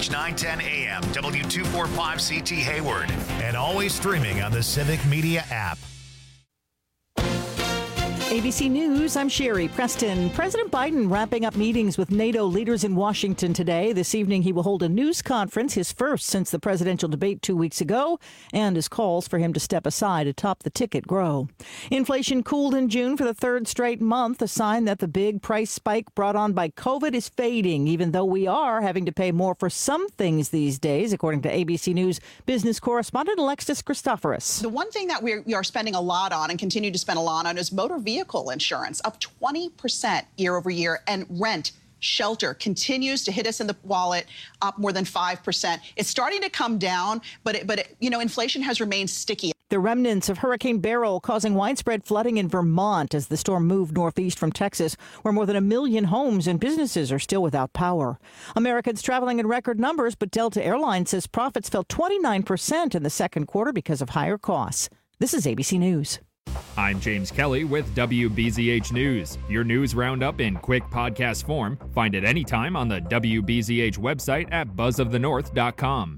News 910 AM, W245CT Hayward, and always streaming on the Civic Media app. ABC News, I'm Sherry Preston. President Biden wrapping up meetings with NATO leaders in Washington today. This evening, he will hold a news conference, his first since the presidential debate 2 weeks ago, and his calls for him to step aside atop the ticket grow. Inflation cooled in June for the third straight month, a sign that the big price spike brought on by COVID is fading, even though we are having to pay more for some things these days, according to ABC News business correspondent Alexis Christoforous. The one thing that we are spending a lot on and continue to spend a lot on is motor vehicle insurance, up 20% year over year, and rent, shelter continues to hit us in the wallet, up more than 5%. It's starting to come down, but inflation has remained sticky. The remnants of Hurricane Beryl causing widespread flooding in Vermont as the storm moved northeast from Texas, where more than 1 million homes and businesses are still without power. Americans traveling in record numbers, but Delta Airlines says profits fell 29% in the second quarter because of higher costs. This is ABC News. I'm James Kelly with WBZH News. Your news roundup in quick podcast form. Find it anytime on the WBZH website at buzzofthenorth.com.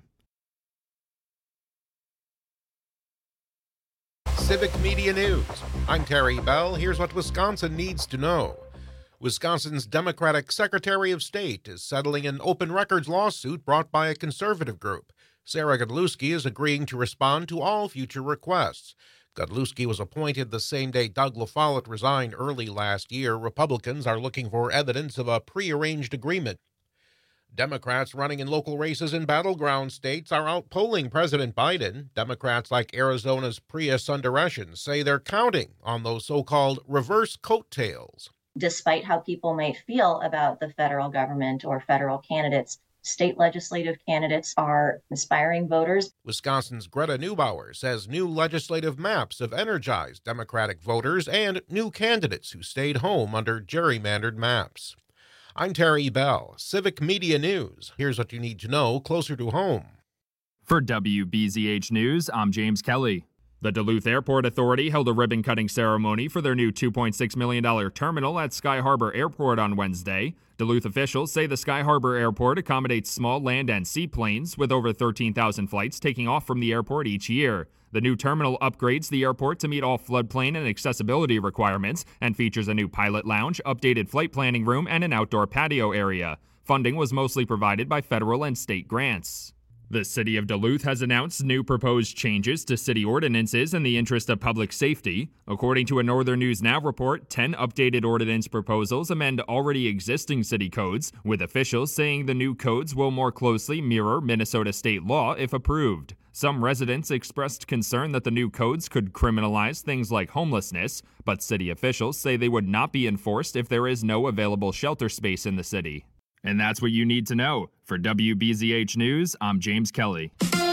Civic Media News. I'm Terry Bell. Here's what Wisconsin needs to know. Wisconsin's Democratic Secretary of State is settling an open records lawsuit brought by a conservative group. Sarah Godlewski is agreeing to respond to all future requests. Godlewski was appointed the same day Doug LaFollette resigned early last year. Republicans are looking for evidence of a prearranged agreement. Democrats running in local races in battleground states are outpolling President Biden. Democrats like Arizona's Priya Sundaresan say they're counting on those so-called reverse coattails. Despite how people might feel about the federal government or federal candidates, state legislative candidates are inspiring voters. Wisconsin's Greta Neubauer says new legislative maps have energized Democratic voters and new candidates who stayed home under gerrymandered maps. I'm Terry Bell, Civic Media News. Here's what you need to know closer to home. For WBZH News, I'm James Kelly. The Duluth Airport Authority held a ribbon-cutting ceremony for their new $2.6 million terminal at Sky Harbor Airport on Wednesday. Duluth officials say the Sky Harbor Airport accommodates small land and seaplanes, with over 13,000 flights taking off from the airport each year. The new terminal upgrades the airport to meet all floodplain and accessibility requirements and features a new pilot lounge, updated flight planning room, and an outdoor patio area. Funding was mostly provided by federal and state grants. The city of Duluth has announced new proposed changes to city ordinances in the interest of public safety. According to a Northern News Now report, 10 updated ordinance proposals amend already existing city codes, with officials saying the new codes will more closely mirror Minnesota state law if approved. Some residents expressed concern that the new codes could criminalize things like homelessness, but city officials say they would not be enforced if there is no available shelter space in the city. And that's what you need to know. For WBZH News, I'm James Kelly.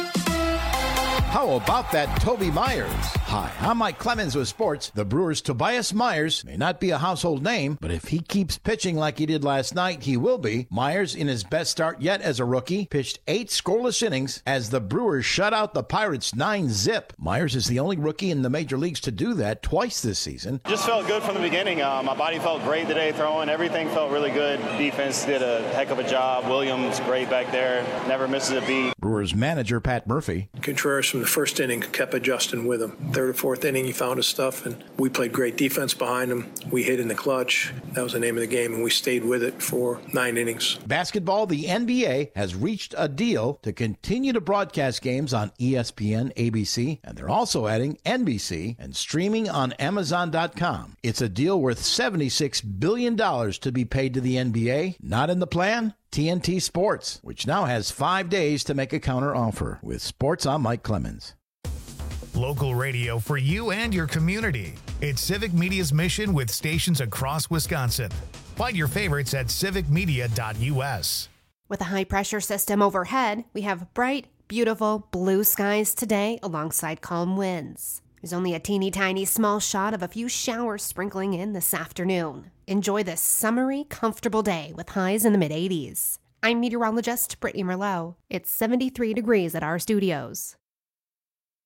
How about that Toby Myers? Hi, I'm Mike Clemens with sports. The Brewers' Tobias Myers may not be a household name, but if he keeps pitching like he did last night, he will be. Myers, in his best start yet as a rookie, pitched 8 scoreless innings as the Brewers shut out the Pirates 9-zip. Myers is the only rookie in the major leagues to do that twice this season. Just felt good from the beginning. My body felt great today throwing. Everything felt really good. Defense did a heck of a job. Williams great back there. Never misses a beat. Brewers manager Pat Murphy. Contreras from the first inning kept adjusting with him. Third or fourth inning, he found his stuff, and we played great defense behind him. We hit in the clutch. That was the name of the game, and we stayed with it for 9 innings. Basketball, the NBA has reached a deal to continue to broadcast games on ESPN, ABC, and they're also adding NBC and streaming on Amazon.com. It's a deal worth $76 billion to be paid to the NBA. Not in the plan? TNT Sports, which now has 5 days to make a counter offer. With sports, I'm Mike Clemens. Local radio for you and your community. It's Civic Media's mission with stations across Wisconsin. Find your favorites at civicmedia.us. With a high-pressure system overhead, we have bright, beautiful blue skies today alongside calm winds. There's only a teeny tiny small shot of a few showers sprinkling in this afternoon. Enjoy this summery, comfortable day with highs in the mid-80s. I'm meteorologist Brittany Merlot. It's 73 degrees at our studios.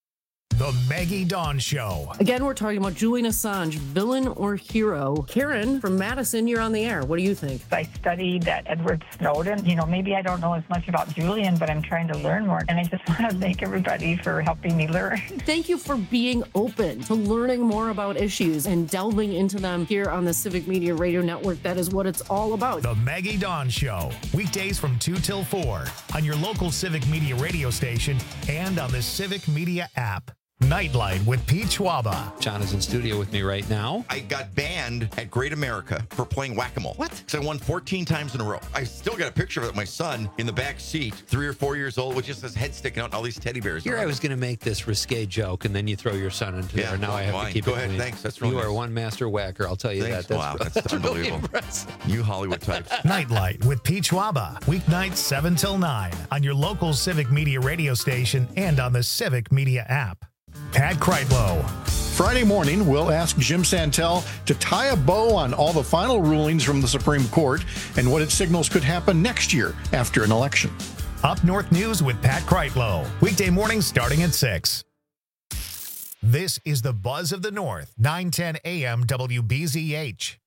The Maggie Dawn Show. Again, we're talking about Julian Assange, villain or hero. Karen from Madison, you're on the air. What do you think? I studied that Edward Snowden. Maybe I don't know as much about Julian, but I'm trying to learn more. And I just want to thank everybody for helping me learn. Thank you for being open to learning more about issues and delving into them here on the Civic Media Radio Network. That is what it's all about. The Maggie Dawn Show. Weekdays from 2 till 4 on your local Civic Media radio station and on the Civic Media app. Nightlight with Pete Schwaba. John is in studio with me right now. I got banned at Great America for playing whack-a-mole. What? Because I won 14 times in a row. I still got a picture of it. My son in the back seat, 3 or 4 years old, with just his head sticking out and all these teddy bears. Here I was going to make this risque joke, and then you throw your son into there. Now I have to keep Go it ahead. clean. Thanks. That's really You nice. are one master whacker. I'll tell you Thanks. that. That's unbelievable. Really You Hollywood types. Nightlight with Pete Schwaba. Weeknights 7 till 9 on your local Civic Media radio station and on the Civic Media app. Pat Kreitlow. Friday morning, we'll ask Jim Santel to tie a bow on all the final rulings from the Supreme Court and what it signals could happen next year after an election. Up North News with Pat Kreitlow. Weekday mornings starting at 6. This is the Buzz of the North, 910 AM WBZH.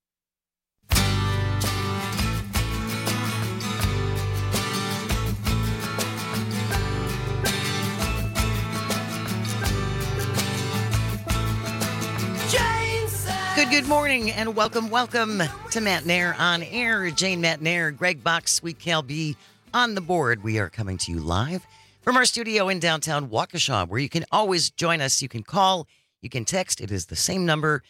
Good morning and welcome to Matt Nair on air. Jane Matt Nair, Greg Box, Sweet Cal B on the board. We are coming to you live from our studio in downtown Waukesha, where you can always join us. You can call, you can text. It is the same number,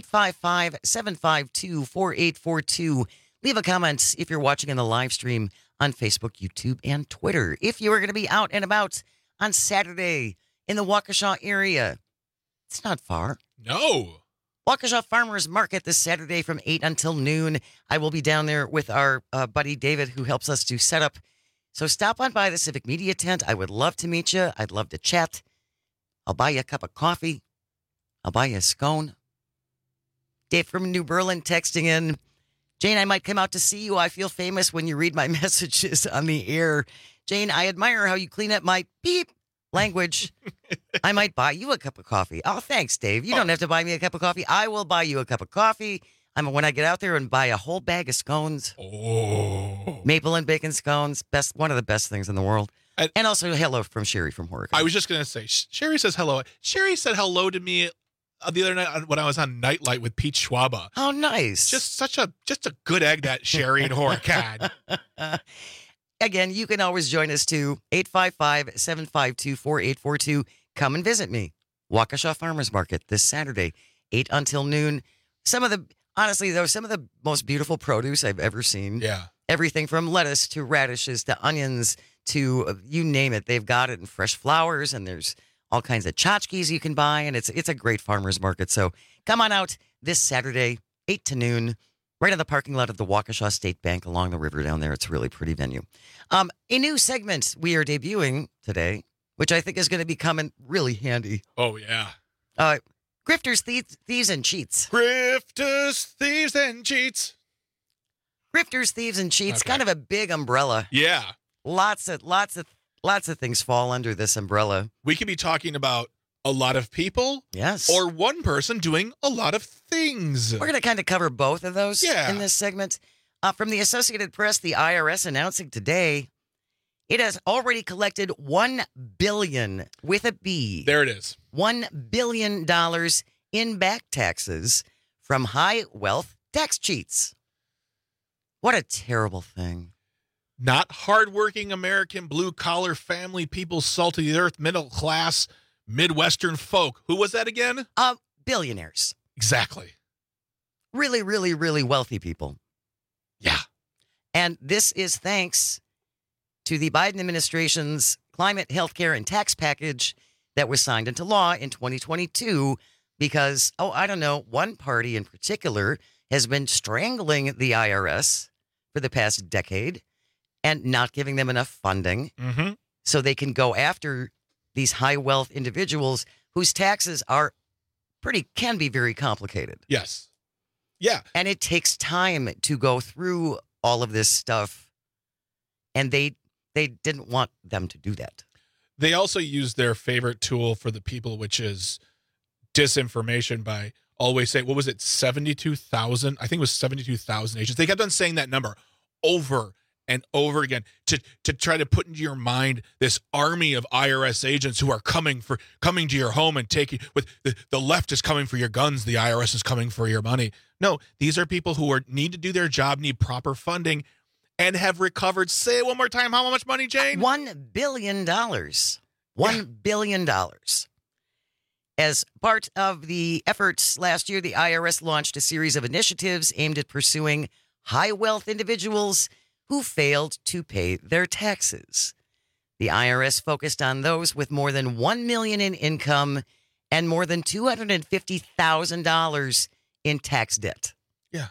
855-752-4842. Leave a comment if you're watching in the live stream on Facebook, YouTube, and Twitter. If you are going to be out and about on Saturday in the Waukesha area, it's not far. No. Waukesha Farmers Market this Saturday from 8 until noon. I will be down there with our buddy David, who helps us to set up. So stop on by the Civic Media tent. I would love to meet you. I'd love to chat. I'll buy you a cup of coffee. I'll buy you a scone. Dave from New Berlin texting in, Jane, I might come out to see you. I feel famous when you read my messages on the air. Jane, I admire how you clean up my beep language. I might buy you a cup of coffee. Oh, thanks, Dave. You don't have to buy me a cup of coffee. I will buy you a cup of coffee. When I get out there and buy a whole bag of scones. Oh. Maple and bacon scones. One of the best things in the world. And also hello from Sherry from Horicon. I was just going to say, Sherry says hello. Sherry said hello to me the other night when I was on Nightlight with Pete Schwaba. Oh, nice. Just a good egg, that Sherry and Horicon. Again, you can always join us too. 855-752-4842. Come and visit me. Waukesha Farmers Market this Saturday, 8 until noon. Honestly, though, some of the most beautiful produce I've ever seen. Yeah. Everything from lettuce to radishes to onions to you name it. They've got it in fresh flowers, and there's all kinds of tchotchkes you can buy, and it's a great farmers market. So come on out this Saturday, 8 to noon. Right in the parking lot of the Waukesha State Bank along the river down there. It's a really pretty venue. A new segment we are debuting today, which I think is going to be coming really handy. Oh, yeah. Grifters, Thieves, and Cheats. Grifters, Thieves, and Cheats. Grifters, Thieves, and Cheats. Okay. Kind of a big umbrella. Yeah. Lots of things fall under this umbrella. We could be talking about a lot of people. Yes. Or one person doing a lot of things. We're going to kind of cover both of those in this segment. From the Associated Press, the IRS announcing today it has already collected $1 billion with a B. There it is. $1 billion in back taxes from high wealth tax cheats. What a terrible thing. Not hardworking American blue-collar family people, salt of the earth, middle class, Midwestern folk. Who was that again? Billionaires. Exactly. Really, really, really wealthy people. Yeah. And this is thanks to the Biden administration's climate, healthcare, and tax package that was signed into law in 2022 because, one party in particular has been strangling the IRS for the past decade and not giving them enough funding so they can go after these high wealth individuals whose taxes can be very complicated. Yes. Yeah. And it takes time to go through all of this stuff. And they didn't want them to do that. They also use their favorite tool for the people, which is disinformation, by always saying, what was it, 72,000? I think it was 72,000 agents. They kept on saying that number over and over again to try to put into your mind this army of IRS agents who are coming to your home and taking, with the left is coming for your guns, the IRS is coming for your money. No, these are people who need to do their job, need proper funding, and have recovered, say it one more time, how much money, Jane? $1 billion. $1 billion. As part of the efforts last year, the IRS launched a series of initiatives aimed at pursuing high-wealth individuals who failed to pay their taxes. The IRS focused on those with more than $1 million in income and more than $250,000 in tax debt. Yeah.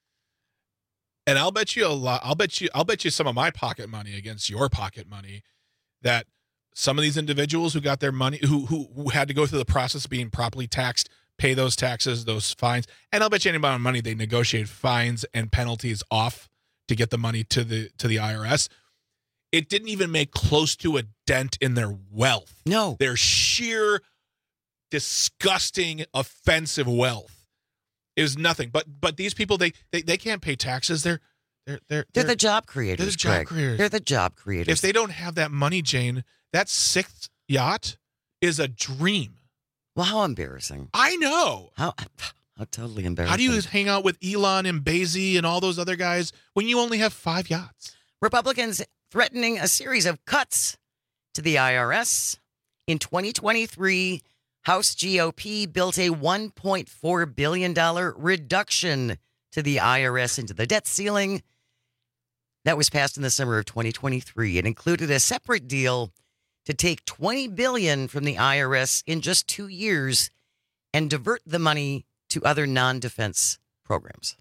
And I'll bet you a lot. I'll bet you some of my pocket money against your pocket money that some of these individuals who got their money, who had to go through the process of being properly taxed, pay those taxes, those fines, and I'll bet you any amount of money they negotiate fines and penalties off to get the money to the IRS. It didn't even make close to a dent in their wealth. No. Their sheer, disgusting, offensive wealth is nothing. But these people, they can't pay taxes. They're the job creators. They're the job creators. They're the job creators. If they don't have that money, Jane, that 6th yacht is a dream. Well, how embarrassing. I know. How totally embarrassing. How do you hang out with Elon and Bezos and all those other guys when you only have 5 yachts? Republicans threatening a series of cuts to the IRS. In 2023, House GOP built a $1.4 billion reduction to the IRS into the debt ceiling. That was passed in the summer of 2023. It included a separate deal to take $20 billion from the IRS in just 2 years and divert the money to other non-defense programs.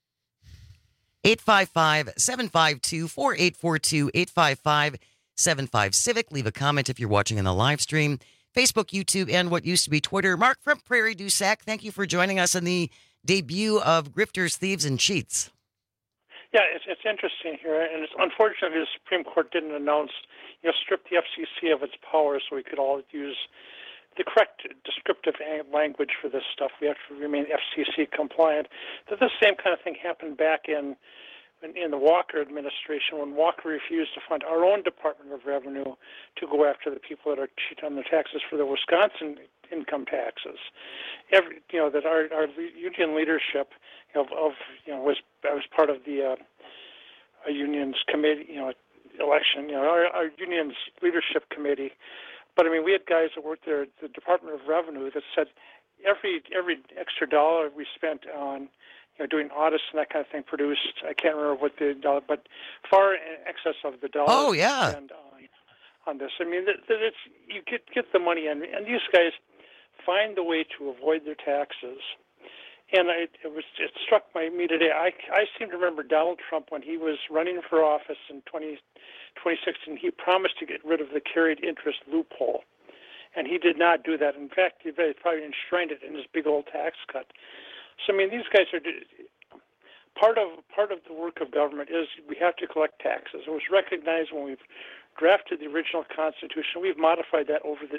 855-752-4842, 855-75-CIVIC. Leave a comment if you're watching on the live stream. Facebook, YouTube, and what used to be Twitter. Mark from Prairie du Sac, thank you for joining us on the debut of Grifters, Thieves, and Cheats. Yeah, it's interesting here, and it's unfortunately the Supreme Court didn't announce, strip the FCC of its powers so we could all use the correct descriptive language for this stuff. We have to remain FCC compliant. That the same kind of thing happened back in the Walker administration when Walker refused to fund our own Department of Revenue to go after the people that are cheating on their taxes for their Wisconsin income taxes. That our union leadership was part of the union's committee, election. Our union's leadership committee. But I mean, we had guys that worked there at the Department of Revenue that said every extra dollar we spent on doing audits and that kind of thing produced, I can't remember what the dollar, but far in excess of the dollar. Oh yeah. Spent on this. I mean, it's you get the money in, and these guys find the way to avoid their taxes. And it struck me today. I seem to remember Donald Trump when he was running for office in 2016. He promised to get rid of the carried interest loophole, and he did not do that. In fact, he probably enshrined it in his big old tax cut. So I mean, these guys are part of the work of government is we have to collect taxes. It was recognized when we've drafted the original Constitution. We've modified that over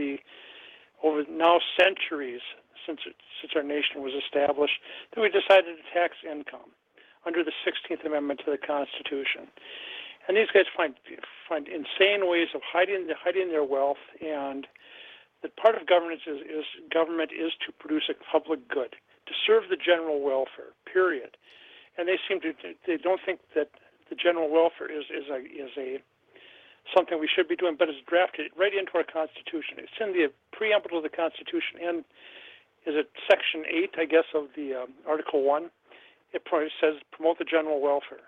now centuries since our nation was established, that we decided to tax income under the 16th Amendment to the Constitution. And these guys find insane ways of hiding their wealth, and that part of government is to produce a public good, to serve the general welfare, period. And they don't think that the general welfare is something we should be doing, but it's drafted right into our Constitution. It's in the preamble to the Constitution, and is it Section 8, I guess, of the Article 1? It says promote the general welfare.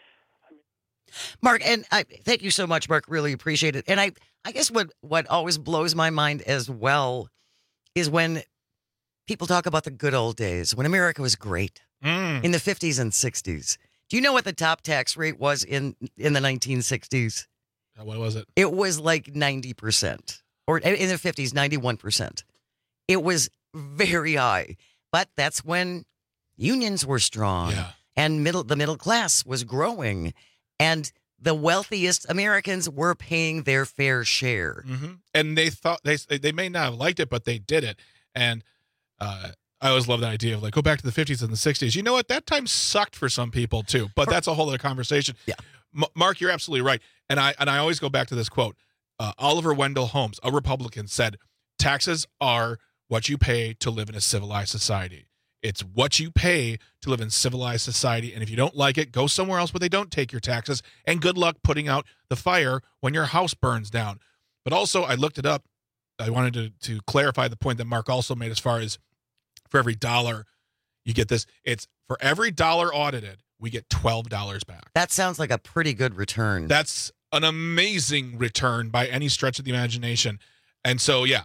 Mark, and thank you so much, Mark. Really appreciate it. And I guess what always blows my mind as well is when people talk about the good old days, when America was great in the 50s and 60s. Do you know what the top tax rate was in the 1960s? What was it? It was like 90%, or in the 50s, 91%. It was very high, but that's when unions were strong and the middle class was growing. And the wealthiest Americans were paying their fair share. Mm-hmm. And they thought they may not have liked it, but they did it. And I always love that idea of like, go back to the 50s and the 60s. You know what? That time sucked for some people too, but that's a whole other conversation. Yeah. Mark, you're absolutely right. And I always go back to this quote. Oliver Wendell Holmes, a Republican, said, taxes are what you pay to live in a civilized society. It's what you pay to live in civilized society. And if you don't like it, go somewhere else where they don't take your taxes. And good luck putting out the fire when your house burns down. But also, I looked it up. I wanted to clarify the point that Mark also made as far as for every dollar you get this. It's for every dollar audited, we get $12 back. That sounds like a pretty good return. That's an amazing return by any stretch of the imagination. And so, yeah,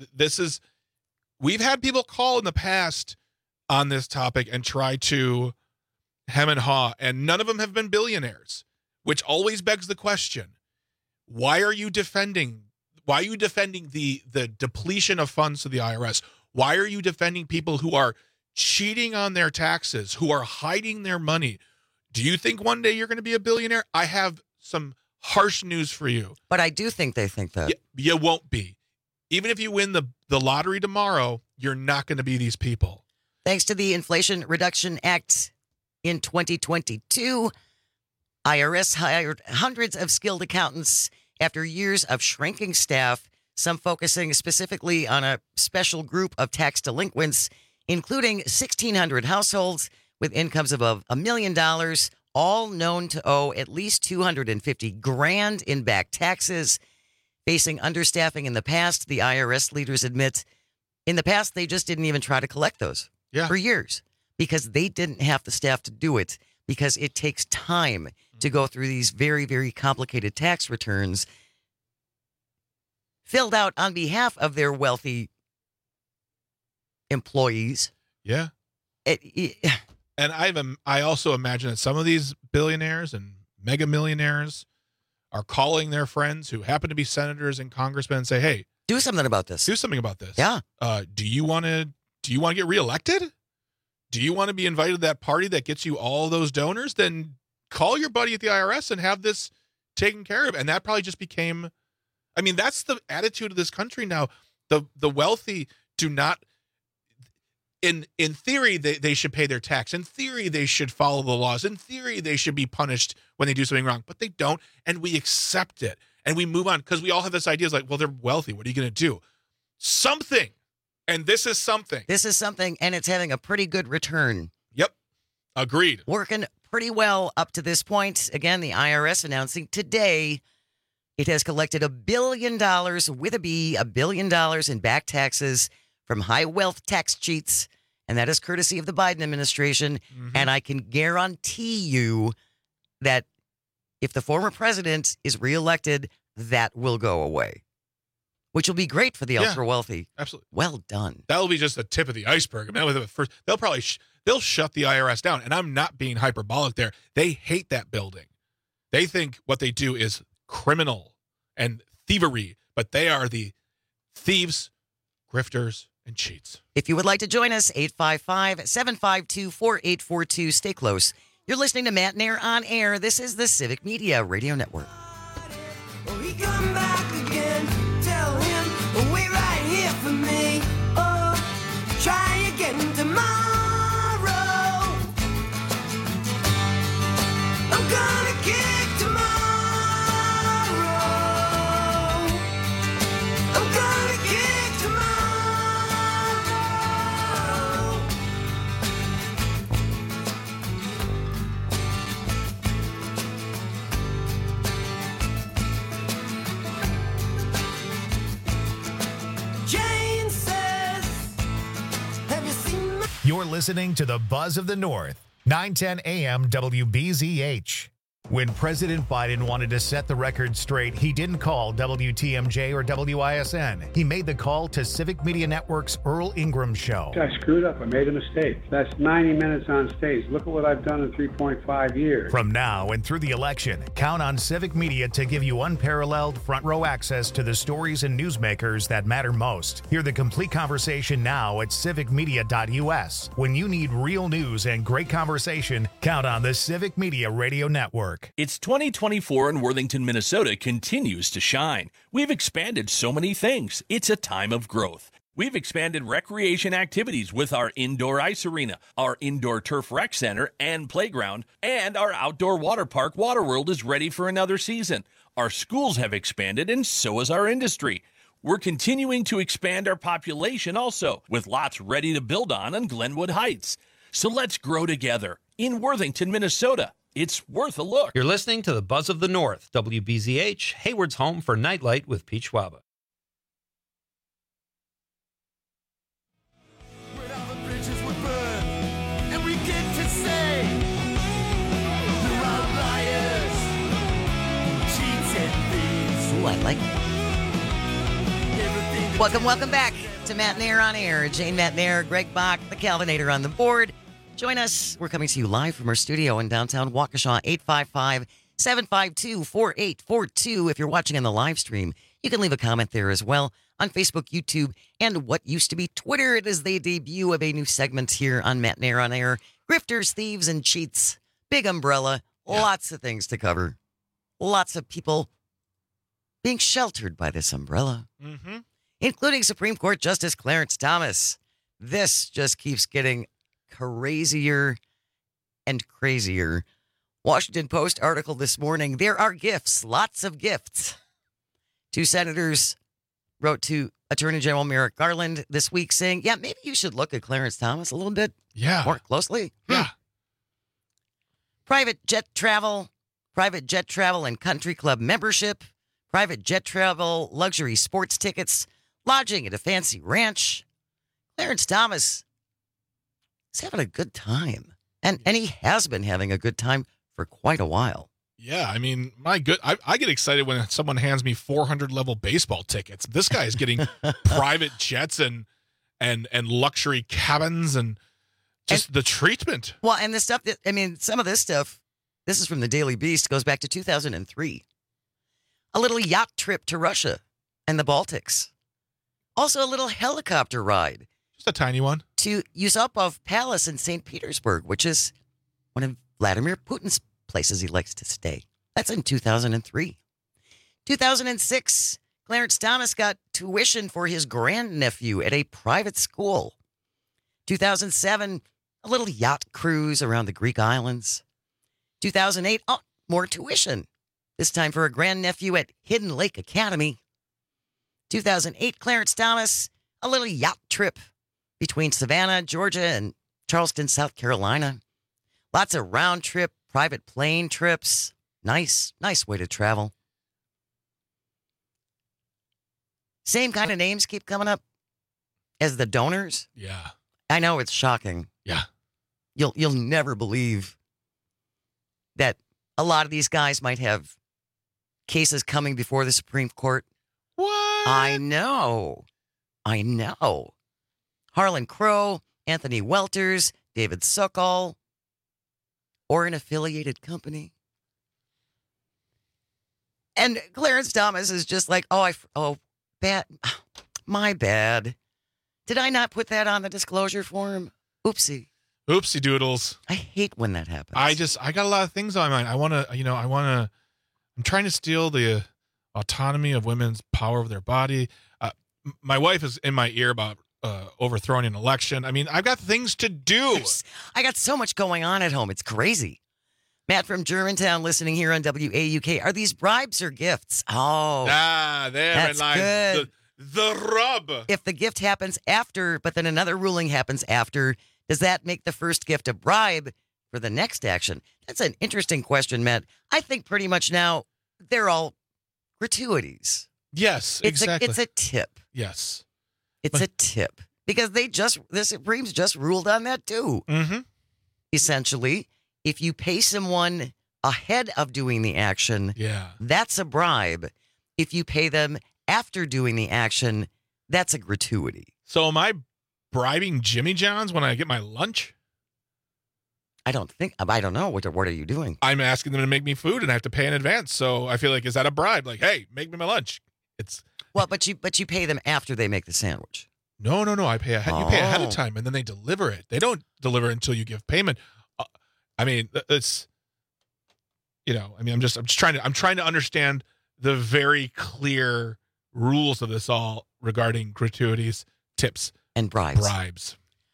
we've had people call in the past on this topic and try to hem and haw, and none of them have been billionaires, which always begs the question, why are you defending the depletion of funds to the IRS? Why are you defending people who are cheating on their taxes, who are hiding their money? Do you think one day you're going to be a billionaire? I have some harsh news for you. But I do think they think that. You won't be. Even if you win the lottery tomorrow, you're not going to be these people. Thanks to the Inflation Reduction Act in 2022, IRS hired hundreds of skilled accountants after years of shrinking staff, some focusing specifically on a special group of tax delinquents, including 1,600 households with incomes above $1 million, all known to owe at least $250,000 in back taxes. Facing understaffing in the past, the IRS leaders admit in the past they just didn't even try to collect those for years because they didn't have the staff to do it, because it takes time to go through these very, very complicated tax returns filled out on behalf of their wealthy employees. Yeah. And I also imagine that some of these billionaires and mega millionaires are calling their friends who happen to be senators and congressmen and say, hey, do something about this. Do something about this. Yeah. Do you want to get reelected? Do you want to be invited to that party that gets you all those donors? Then call your buddy at the IRS and have this taken care of. And that probably just became, I mean, that's the attitude of this country now. The wealthy do not, in theory, they should pay their tax. In theory, they should follow the laws. In theory, they should be punished when they do something wrong, but they don't. And we accept it and we move on because we all have this idea. It's like, well, they're wealthy. What are you going to do? Something. And this is something. This is something, and it's having a pretty good return. Yep. Agreed. Working pretty well up to this point. Again, the IRS announcing today it has collected $1 billion with a B, $1 billion in back taxes from high wealth tax cheats. And that is courtesy of the Biden administration. Mm-hmm. And I can guarantee you that if the former president is reelected, that will go away, which will be great for the ultra wealthy. Absolutely. Well done. That'll be just the tip of the iceberg. I mean, they'll probably they'll shut the IRS down. And I'm not being hyperbolic there. They hate that building. They think what they do is criminal and thievery, but they are the thieves, grifters, and cheats. If you would like to join us, 855-752-4842. Stay close. You're listening to Matt Nair on Air. This is the Civic Media Radio Network. We come back again. Tell him wait right here for me. Oh, try again tomorrow. I'm gonna kick tomorrow. I'm gonna kick tomorrow. Jane says, have you seen my... You're listening to the Buzz of the North, 910 AM WBZH. When President Biden wanted to set the record straight, he didn't call WTMJ or WISN. He made the call to Civic Media Network's Earl Ingram Show. I screwed up. I made a mistake. That's 90 minutes on stage. Look at what I've done in 3.5 years. From now and through the election, count on Civic Media to give you unparalleled front row access to the stories and newsmakers that matter most. Hear the complete conversation now at civicmedia.us. When you need real news and great conversation, count on the Civic Media Radio Network. Network. It's 2024 and Worthington, Minnesota continues to shine. We've expanded so many things. It's a time of growth. We've expanded recreation activities with our indoor ice arena, our indoor turf rec center and playground, and our outdoor water park, Waterworld, is ready for another season. Our schools have expanded, and so has our industry. We're continuing to expand our population also, with lots ready to build on Glenwood Heights. So let's grow together in Worthington, Minnesota. It's worth a look. You're listening to the Buzz of the North, WBZH, Hayward's home for Nightlight with Pete Schwaba. I like it. Welcome back to Matt and Air on Air. Jane, Matt and Air, Greg Bach, the Calvinator on the board. Join us. We're coming to you live from our studio in downtown Waukesha, 855-752-4842. If you're watching on the live stream, you can leave a comment there as well on Facebook, YouTube, and what used to be Twitter. It is the debut of a new segment here on Matt and Air on Air. Grifters, thieves, and cheats. Big umbrella. Lots of things to cover. Lots of people being sheltered by this umbrella, including Supreme Court Justice Clarence Thomas. This just keeps getting crazier and crazier. Washington Post article this morning, there are gifts, lots of gifts. Two senators wrote to Attorney General Merrick Garland this week saying, yeah, maybe you should look at Clarence Thomas a little bit more closely. Yeah. Private jet travel and country club membership, private jet travel, luxury sports tickets, lodging at a fancy ranch. Clarence Thomas is having a good time. And he has been having a good time for quite a while. Yeah, I mean, I get excited when someone hands me 400 level baseball tickets. This guy is getting private jets and luxury cabins and just the treatment. Well, and the stuff some of this stuff, this is from the Daily Beast, goes back to 2003. A little yacht trip to Russia and the Baltics. Also a little helicopter ride. Just a tiny one. To Yusupov Palace in St. Petersburg, which is one of Vladimir Putin's places he likes to stay. That's in 2003. 2006, Clarence Thomas got tuition for his grandnephew at a private school. 2007, a little yacht cruise around the Greek islands. 2008, more tuition. This time for a grandnephew at Hidden Lake Academy. 2008, Clarence Thomas, a little yacht trip between Savannah, Georgia, and Charleston, South Carolina. Lots of round trip, private plane trips. Nice way to travel. Same kind of names keep coming up as the donors. Yeah. I know, it's shocking. Yeah. You'll never believe that a lot of these guys might have cases coming before the Supreme Court. What? I know. Harlan Crow, Anthony Welters, David Sokol, or an affiliated company. And Clarence Thomas is just like, bad. My bad. Did I not put that on the disclosure form? Oopsie doodles. I hate when that happens. I got a lot of things on my mind. I'm trying to steal the autonomy of women's power of their body. My wife is in my ear about overthrowing an election. I mean, I've got things to do. I got so much going on at home. It's crazy. Matt from Germantown listening here on WAUK. Are these bribes or gifts? Oh. Therein lies the rub. If the gift happens after, but then another ruling happens after, does that make the first gift a bribe for the next action? That's an interesting question, Matt. I think pretty much now they're all gratuities. Yes, exactly. It's a tip. Yes. It's a tip. Because the Supremes just ruled on that too. Mm-hmm. Essentially, if you pay someone ahead of doing the action, that's a bribe. If you pay them after doing the action, that's a gratuity. So am I bribing Jimmy John's when I get my lunch? I don't know. What are you doing? I'm asking them to make me food and I have to pay in advance. So I feel like, is that a bribe? Like, hey, make me my lunch. But you pay them after they make the sandwich. No. I pay ahead. You pay ahead of time and then they deliver it. They don't deliver it until you give payment. I mean, it's, I'm trying to understand the very clear rules of this all regarding gratuities, tips, and bribes.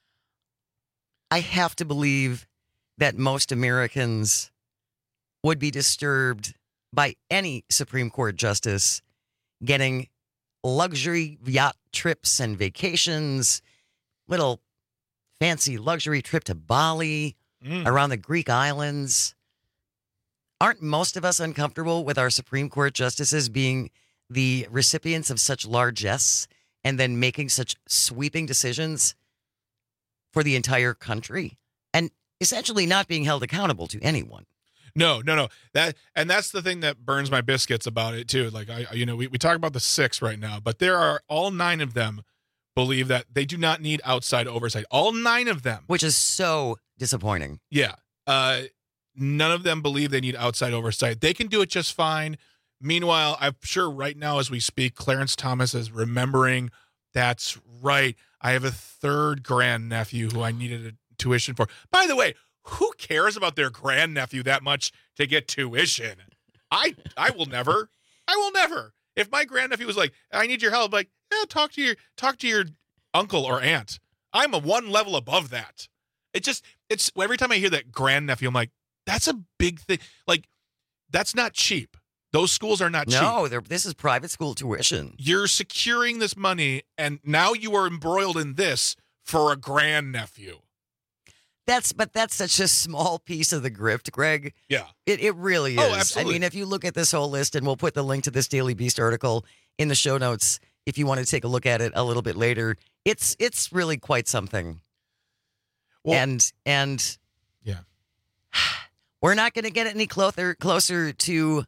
I have to believe that most Americans would be disturbed by any Supreme Court justice getting luxury yacht trips and vacations, little fancy luxury trip to Bali, around the Greek islands. Aren't most of us uncomfortable with our Supreme Court justices being the recipients of such largesse and then making such sweeping decisions for the entire country and essentially not being held accountable to anyone? No. That's the thing that burns my biscuits about it too. Like we talk about the 6 right now, but there are all 9 of them believe that they do not need outside oversight. All 9 of them, which is so disappointing. Yeah. None of them believe they need outside oversight. They can do it just fine. Meanwhile, I'm sure right now as we speak, Clarence Thomas is remembering, that's right, I have a 3rd grandnephew who I needed a tuition for. By the way, who cares about their grandnephew that much to get tuition? I will never. If my grandnephew was like, I need your help, like, talk to your uncle or aunt. I'm a 1 level above that. It's every time I hear that grandnephew, I'm like, that's a big thing. Like, that's not cheap. Those schools are not cheap. No, this is private school tuition. You're securing this money, and now you are embroiled in this for a grandnephew. But that's such a small piece of the grift, Greg. Yeah. It really is. Oh, absolutely. I mean, if you look at this whole list, and we'll put the link to this Daily Beast article in the show notes if you want to take a look at it a little bit later, it's really quite something. Well, and yeah. We're not going to get any closer to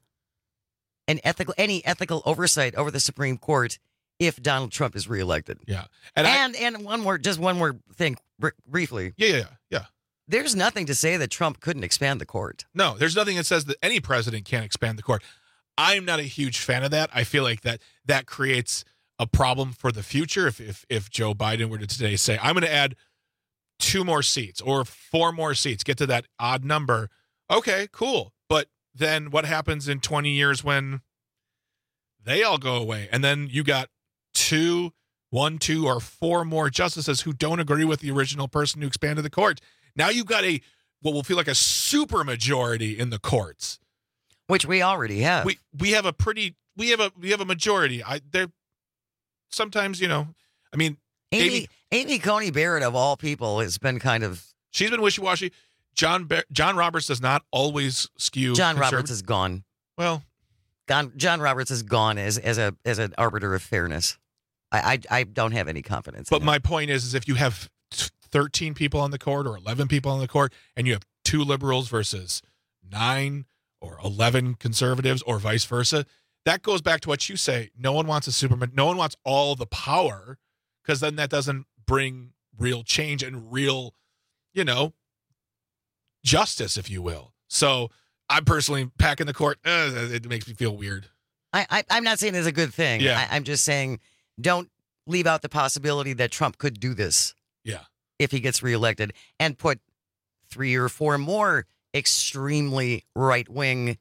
any ethical oversight over the Supreme Court if Donald Trump is reelected. Yeah. And one more thing briefly. Yeah. There's nothing to say that Trump couldn't expand the court. No, there's nothing that says that any president can't expand the court. I'm not a huge fan of that. I feel like that creates a problem for the future. If Joe Biden were to today say, I'm going to add 2 more seats or 4 more seats, get to that odd number. Okay, cool. But then what happens in 20 years when they all go away? And then you got 2 or 4 more justices who don't agree with the original person who expanded the court. Now you've got what will feel like a super majority in the courts, which we already have. We have a majority. Sometimes, I mean, Amy Coney Barrett of all people has been she's been wishy-washy. John Roberts does not always skew. John Roberts is gone. Well, John Roberts is gone as an arbiter of fairness. I don't have any confidence. But my point is if you have 13 people on the court or 11 people on the court, and you have 2 liberals versus 9 or 11 conservatives, or vice versa, that goes back to what you say. No one wants a Superman. No one wants all the power, because then that doesn't bring real change and real, justice, if you will. So I'm personally packing the court. It makes me feel weird. I'm not saying it's a good thing. Yeah. I'm just saying don't leave out the possibility that Trump could do this. Yeah. If he gets reelected, and put 3 or 4 more extremely right-wing,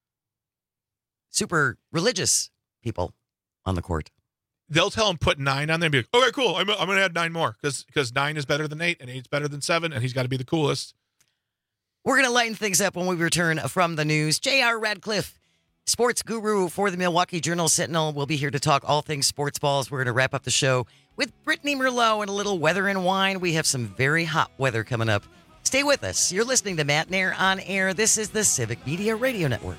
super religious people on the court. They'll tell him put 9 on there and be like, okay, cool. I'm going to add 9 more because 9 is better than 8 and 8 is better than 7, and he's got to be the coolest. We're going to lighten things up when we return from the news. J.R. Radcliffe, sports guru for the Milwaukee Journal-Sentinel, will be here to talk all things sports balls. We're going to wrap up the show with Brittany Merlot and a little weather and wine. We have some very hot weather coming up. Stay with us. You're listening to Matt Nair on Air. This is the Civic Media Radio Network.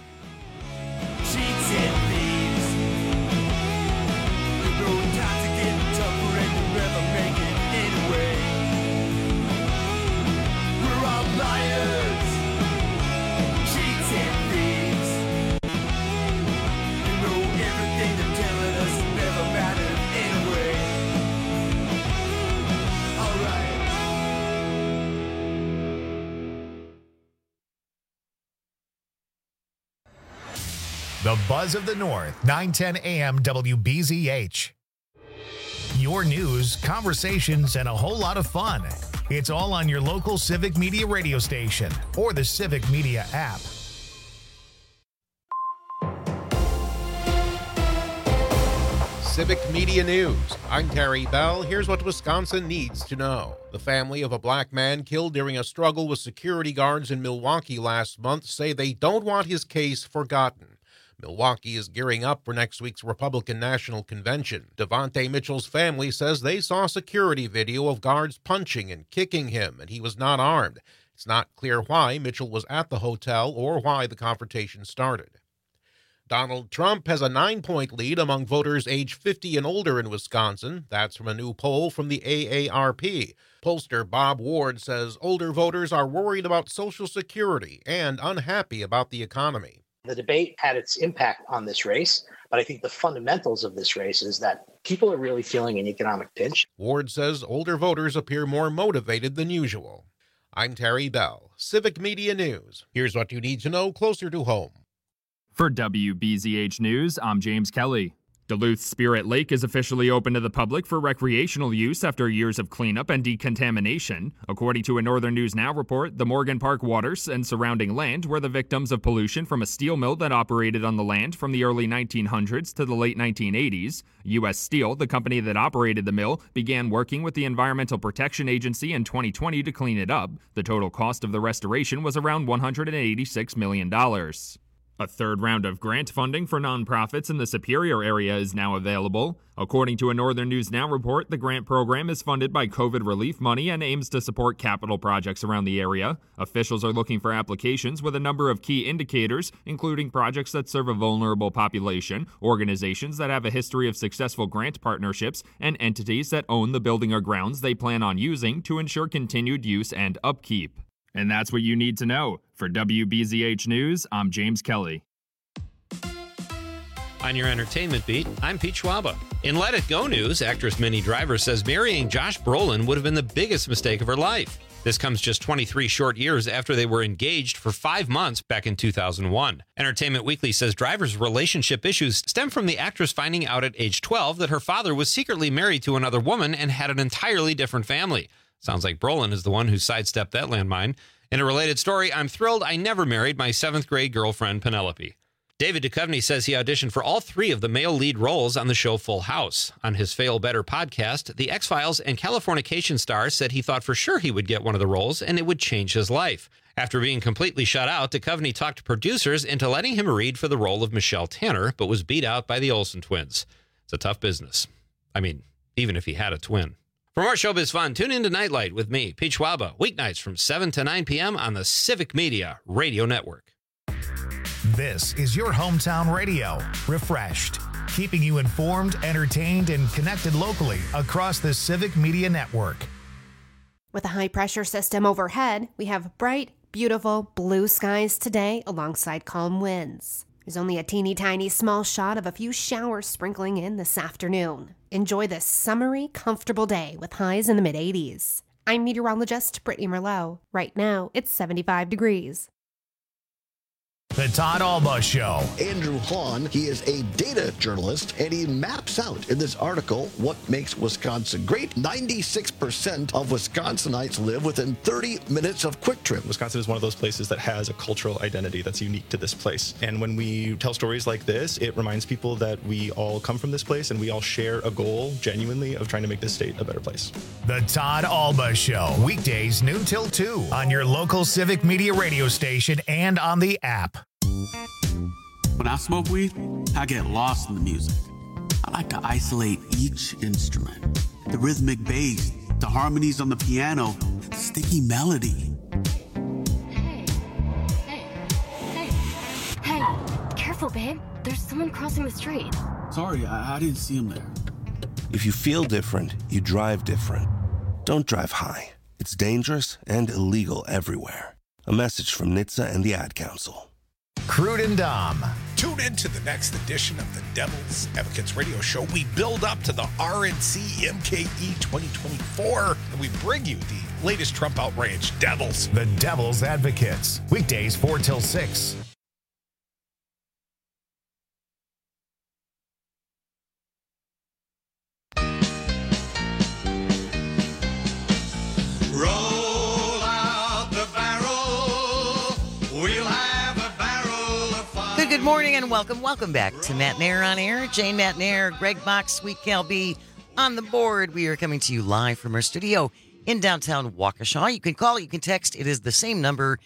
The Buzz of the North, 910 AM WBZH. Your news, conversations, and a whole lot of fun. It's all on your local Civic Media radio station or the Civic Media app. Civic Media News. I'm Terry Bell. Here's what Wisconsin needs to know. The family of a black man killed during a struggle with security guards in Milwaukee last month say they don't want his case forgotten. Milwaukee is gearing up for next week's Republican National Convention. Devontae Mitchell's family says they saw security video of guards punching and kicking him, and he was not armed. It's not clear why Mitchell was at the hotel or why the confrontation started. Donald Trump has a 9-point lead among voters age 50 and older in Wisconsin. That's from a new poll from the AARP. Pollster Bob Ward says older voters are worried about Social Security and unhappy about the economy. The debate had its impact on this race, but I think the fundamentals of this race is that people are really feeling an economic pinch. Ward says older voters appear more motivated than usual. I'm Terry Bell, Civic Media News. Here's what you need to know closer to home. For WBZH News, I'm James Kelly. Duluth Spirit Lake is officially open to the public for recreational use after years of cleanup and decontamination. According to a Northern News Now report, the Morgan Park waters and surrounding land were the victims of pollution from a steel mill that operated on the land from the early 1900s to the late 1980s. U.S. Steel, the company that operated the mill, began working with the Environmental Protection Agency in 2020 to clean it up. The total cost of the restoration was around $186 million. A third round of grant funding for nonprofits in the Superior area is now available. According to a Northern News Now report, the grant program is funded by COVID relief money and aims to support capital projects around the area. Officials are looking for applications with a number of key indicators, including projects that serve a vulnerable population, organizations that have a history of successful grant partnerships, and entities that own the building or grounds they plan on using to ensure continued use and upkeep. And that's what you need to know. For WBZH News, I'm James Kelly. On your entertainment beat, I'm Pete Schwaba. In Let It Go news, actress Minnie Driver says marrying Josh Brolin would have been the biggest mistake of her life. This comes just 23 short years after they were engaged for 5 months back in 2001. Entertainment Weekly says Driver's relationship issues stem from the actress finding out at age 12 that her father was secretly married to another woman and had an entirely different family. Sounds like Brolin is the one who sidestepped that landmine. In a related story, I'm thrilled I never married my 7th grade girlfriend, Penelope. David Duchovny says he auditioned for all 3 of the male lead roles on the show Full House. On his Fail Better podcast, the X-Files and Californication star said he thought for sure he would get one of the roles and it would change his life. After being completely shut out, Duchovny talked to producers into letting him read for the role of Michelle Tanner, but was beat out by the Olsen twins. It's a tough business. I mean, even if he had a twin. For more showbiz fun, tune in to Nightlight with me, Pete Schwaba, weeknights from 7 to 9 p.m. on the Civic Media Radio Network. This is your hometown radio, refreshed, keeping you informed, entertained, and connected locally across the Civic Media Network. With a high-pressure system overhead, we have bright, beautiful blue skies today alongside calm winds. There's only a teeny tiny small shot of a few showers sprinkling in this afternoon. Enjoy this summery, comfortable day with highs in the mid-80s. I'm meteorologist Brittany Merlot. Right now, it's 75 degrees. The Todd Alba Show. Andrew Hahn, he is a data journalist, and he maps out in this article what makes Wisconsin great. 96% of Wisconsinites live within 30 minutes of Quick Trip. Wisconsin is one of those places that has a cultural identity that's unique to this place. And when we tell stories like this, it reminds people that we all come from this place and we all share a goal, genuinely, of trying to make this state a better place. The Todd Alba Show. Weekdays noon till 2 on your local Civic Media radio station and on the app. When I smoke weed, I get lost in the music. I like to isolate each instrument. The rhythmic bass, the harmonies on the piano, the sticky melody. Hey, careful, babe. There's someone crossing the street. Sorry, I didn't see him there. If you feel different, you drive different. Don't drive high. It's dangerous and illegal everywhere. A message from NHTSA and the Ad Council. Crude and Dom. Tune in to the next edition of the Devil's Advocates Radio Show. We build up to the RNC MKE 2024, and we bring you the latest Trump outrage, Devils. The Devil's Advocates. Weekdays 4 till 6. morning and welcome back to Matt Nair on Air. Jane Matt Nair, Greg Box, Sweet Cal B on the board. We are coming to you live from our studio in downtown Waukesha. You can call, you can text. It is the same number,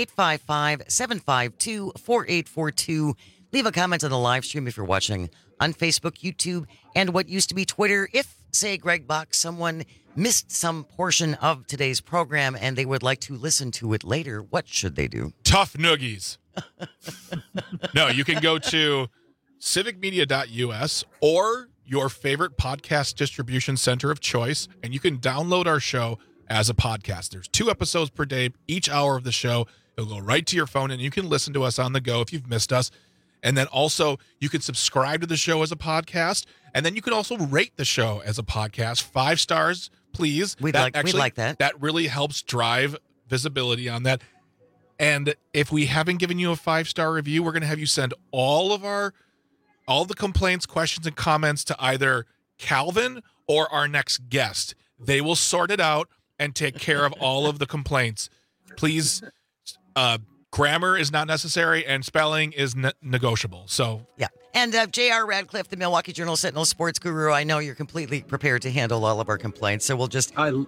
855-752-4842. Leave a comment on the live stream if you're watching on Facebook, YouTube, and what used to be Twitter. If, say, Greg Box, someone missed some portion of today's program and they would like to listen to it later, what should they do? Tough noogies. No, you can go to civicmedia.us or your favorite podcast distribution center of choice, and you can download our show as a podcast. There's 2 episodes per day, each hour of the show. It'll go right to your phone, and you can listen to us on the go if you've missed us. And then also, you can subscribe to the show as a podcast, and then you can also rate the show as a podcast. 5 stars, please. We'd like that. That really helps drive visibility on that. And if we haven't given you a 5-star review, we're going to have you send all the complaints, questions, and comments to either Calvin or our next guest. They will sort it out and take care of all of the complaints. Please, grammar is not necessary and spelling is negotiable. So yeah. And J.R. Radcliffe, the Milwaukee Journal Sentinel sports guru, I know you're completely prepared to handle all of our complaints. So we'll just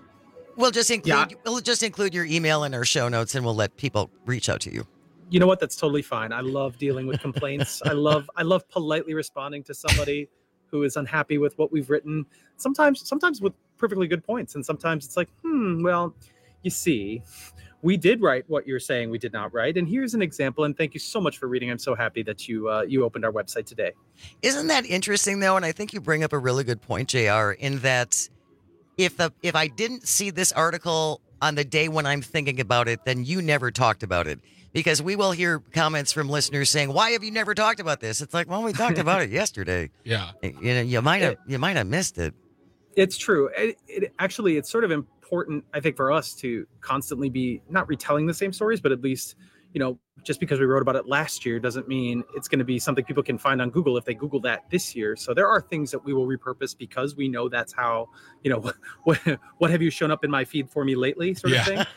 include your email in our show notes, and we'll let people reach out to you. You know what? That's totally fine. I love dealing with complaints. I love politely responding to somebody who is unhappy with what we've written. Sometimes with perfectly good points, and sometimes it's like, well, you see, we did write what you're saying we did not write, and here's an example. And thank you so much for reading. I'm so happy that you opened our website today. Isn't that interesting though? And I think you bring up a really good point, JR, in that if I didn't see this article on the day when I'm thinking about it, then you never talked about it. Because we will hear comments from listeners saying, "Why have you never talked about this?" It's like, well, we talked about it yesterday. Yeah, you might have missed it. It's true. It's sort of important, I think, for us to constantly be not retelling the same stories, but at least, just because we wrote about it last year doesn't mean it's going to be something people can find on Google if they Google that this year. So there are things that we will repurpose because we know that's how, what have you shown up in my feed for me lately, sort of thing.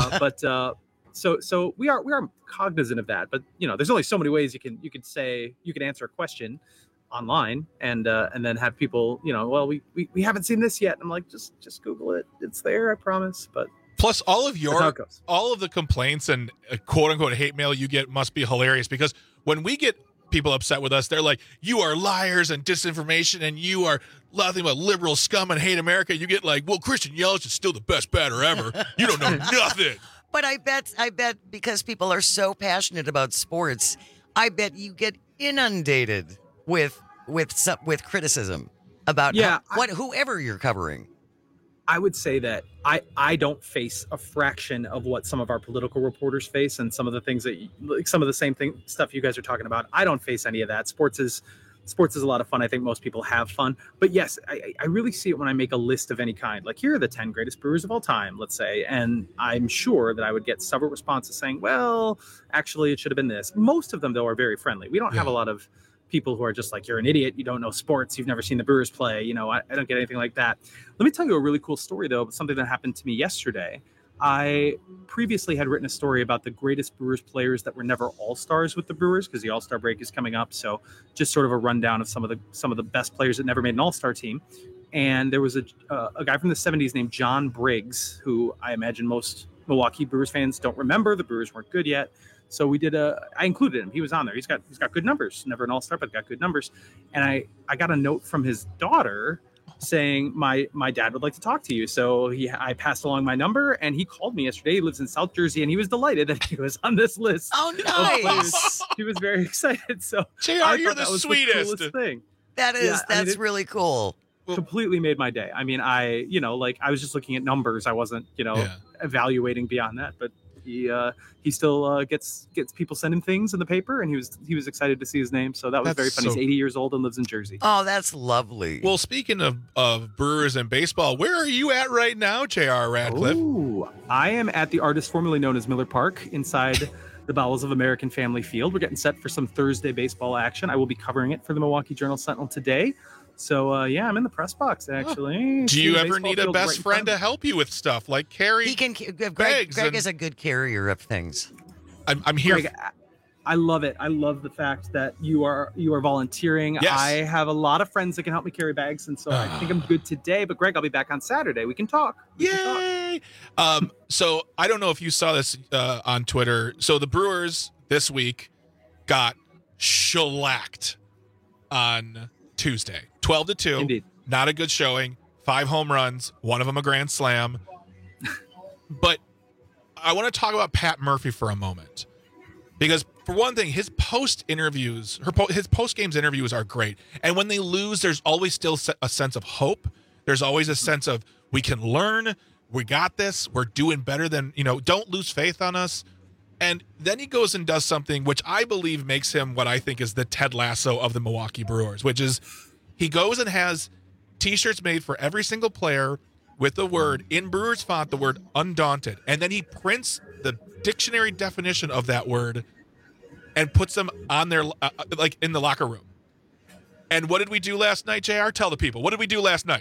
So we are cognizant of that, but there's only so many ways you can answer a question online and then have people, well, we haven't seen this yet. I'm like, just Google it. It's there, I promise. But plus all of the complaints and quote unquote hate mail you get must be hilarious, because when we get people upset with us, they're like, you are liars and disinformation and you are nothing but liberal scum and hate America. You get like, well, Christian Yelich is still the best batter ever. You don't know nothing. But I bet because people are so passionate about sports, I bet you get inundated with criticism about whoever you're covering. I would say that I don't face a fraction of what some of our political reporters face, and some of the things some of the same stuff you guys are talking about. I don't face any of that. Sports is a lot of fun. I think most people have fun. But yes, I really see it when I make a list of any kind. Like, here are the 10 greatest Brewers of all time, let's say. And I'm sure that I would get several responses saying, well, actually, it should have been this. Most of them, though, are very friendly. We don't have a lot of people who are just like, you're an idiot, you don't know sports, you've never seen the Brewers play. I don't get anything like that. Let me tell you a really cool story, though, something that happened to me yesterday. I previously had written a story about the greatest Brewers players that were never all-stars with the Brewers, because the all-star break is coming up. So just sort of a rundown of some of the best players that never made an all-star team. And there was a guy from the 70s named John Briggs, who I imagine most Milwaukee Brewers fans don't remember. The Brewers weren't good yet. So I included him. He was on there. He's got good numbers. Never an all-star, but got good numbers. And I got a note from his daughter saying, my dad would like to talk to you. So I passed along my number, and he called me yesterday. He lives in South Jersey, and he was delighted that he was on this list. Oh, nice. He was very excited. So JR, you're the sweetest. The coolest thing. That's really cool. Completely made my day. I mean, I was just looking at numbers. I wasn't, evaluating beyond that, but he still gets people sending things in the paper, and he was excited to see his name. So that was very funny. He's 80 years old and lives in Jersey. Oh, that's lovely. Well, speaking of Brewers and baseball, where are you at right now, J.R. Radcliffe? Ooh, I am at the artist formerly known as Miller Park inside the bowels of American Family Field. We're getting set for some Thursday baseball action. I will be covering it for the Milwaukee Journal Sentinel today. So, I'm in the press box, actually. Do you ever need a best friend to help you with stuff like carry? Greg is a good carrier of things. I'm here. Greg, I love it. I love the fact that you are volunteering. Yes. I have a lot of friends that can help me carry bags, and so I think I'm good today. But Greg, I'll be back on Saturday. We can talk. Yay! So I don't know if you saw this on Twitter. So the Brewers this week got shellacked on Tuesday, 12-2. Indeed. Not a good showing. 5 home runs, one of them a grand slam. But I want to talk about Pat Murphy for a moment. Because for one thing, his post interviews, his post games interviews are great. And when they lose, there's always still a sense of hope. There's always a sense of we can learn, we got this, we're doing better than, don't lose faith on us. And then he goes and does something which I believe makes him what I think is the Ted Lasso of the Milwaukee Brewers, which is he goes and has T-shirts made for every single player with the word, in Brewers font, the word undaunted. And then he prints the dictionary definition of that word and puts them on their, in the locker room. And what did we do last night, JR? Tell the people. What did we do last night?